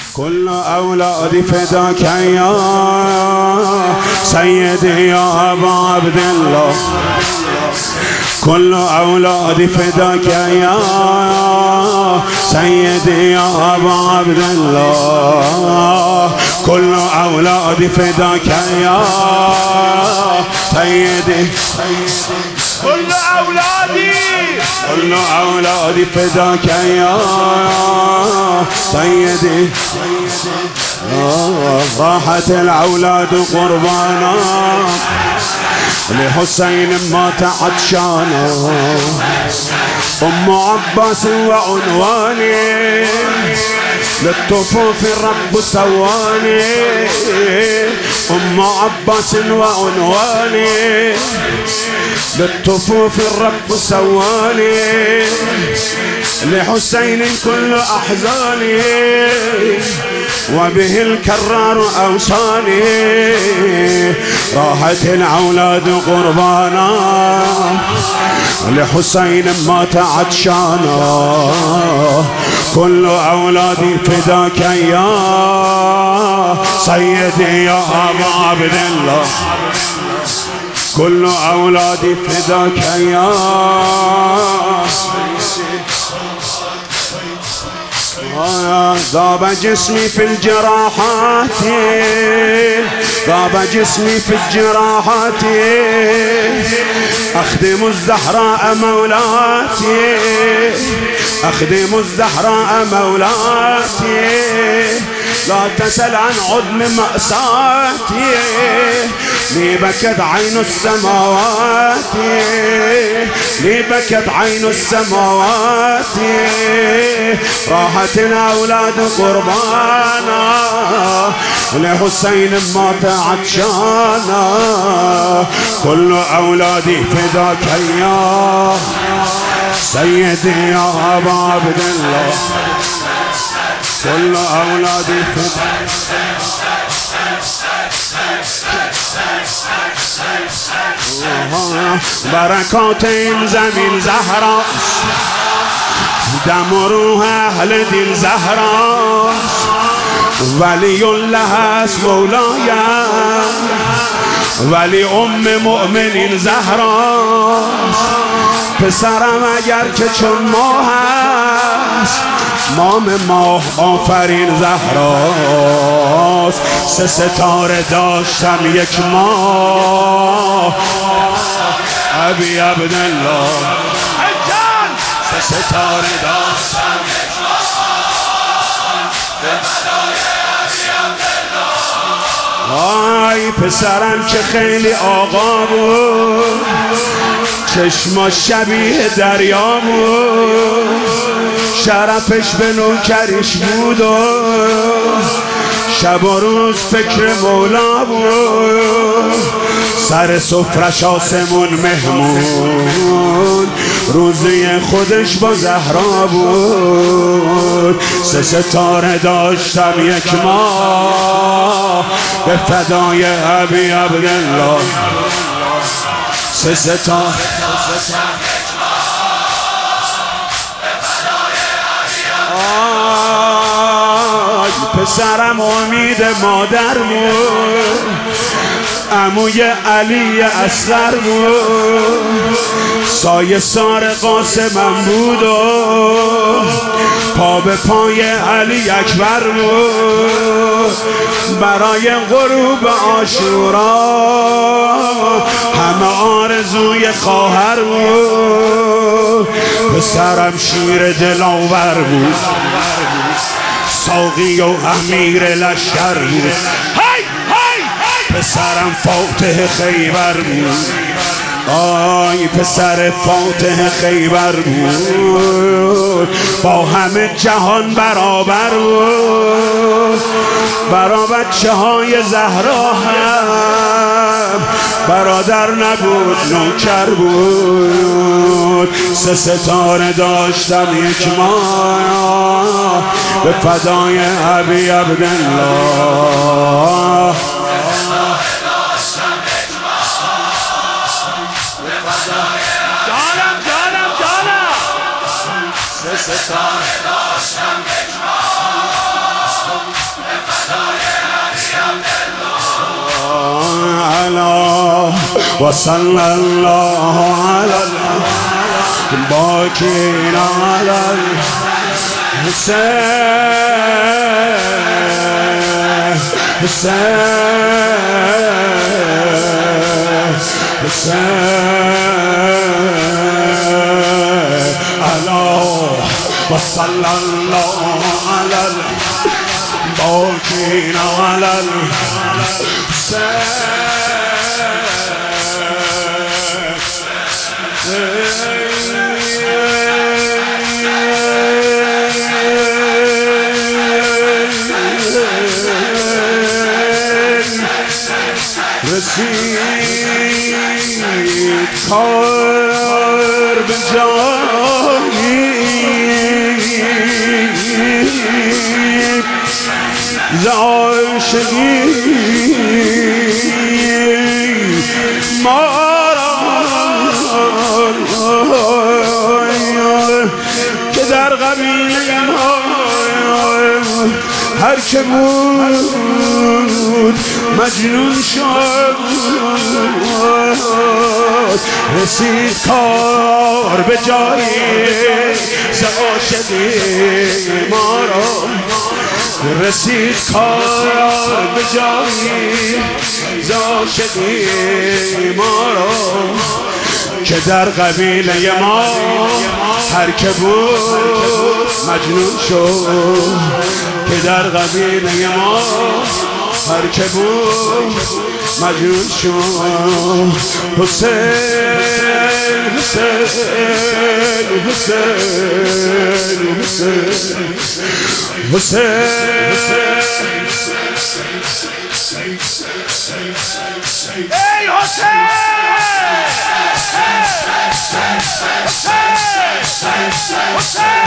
كل أولادي فداك يا سيدي يا أبا عبد الله، كل أولادي فداك يا سيدي يا أبا عبد الله، كل أولادي فداك يا سيدي، كل أولادي كل أولادي فداك يا سيدي. راحت الأولاد قربانا لحسين مات عطشانا، أم عباس وعنواني للطفوف الرب سواني، أم عباس وعنواني للطفوف الرب سواني، لحسين كل أحزاني وبه الكرار أوصاني. راحت الأولاد قربانا لحسين مات عطشانا، كل أولادي فداك يا سيدي يا أبا عبد الله، كل أولادي فداك يا ذاب جسمي في الجراحات، ذاب جسمي في الجراحات، أخدم الزهراء مولاتي، أخدم الزهراء مولاتي، لا تسل عن عظم مأساتي، لي بكت عين السماوات، لي بكت عين السماوات. راحت الأولاد قربانا لحسين مات عطشانا، كل أولادي فداك يا سيدي يا أبا عبد الله، كل أولادي فداك. بركات این زمین زهرا، دم و روح اهل دین زهرا، ولی الله است مولایم، ولی ام مؤمنین زهرا. پسرم اگر که چون ماه است، مام ماه آفرین زهراست. 3 ستاره داشتم یک ماه، ابی عبدالله 3 ستاره داشتم یک ماه. آی پسرم که خیلی آقا بود، چشما شبیه دریا بود، شرفش به نوکریش بود و شب و روز فکر مولا بود. سر سفرش آسمون مهمون، روزی خودش با زهرا بود. 3 ستاره داشتم یک ماه، به فدای ابی عبدالله 3 ستاره. پسرم امید مادر بود، عموی علی اصغر بود، سایه سار قاسمم بود و پا به پای علی اکبر بود. برای غروب عاشورا همه آرزوی خواهر بود. پسرم شیر دلاور بود، ساقی و امیر لشکر بود. پسرم فاتح خیبر بود، آی پسر فاتح خیبر بود. با همه جهان برابر بود، برا بچه های زهرا هم برادر نبود نوکر بود. 3 ستاره داشتم یک ماه، به فدای ابی عبدالله. ستاره داشتم یک ماه. وصلى الله على الباكين على الحسين حسين الله وصلى الله على الباكين على الحسين رسید کار به جایی زعاشقی ما که در قبیله ما هر که بود مجنون شد رسید کار به جایی ز عاشقی ما را رسید کار به جایی ز عاشقی ما را که در قبیله ما هر که بود مجنون شد که در قبیله ما هر که بود مجنون شد حسین حسین حسین حسین ای حسین حسین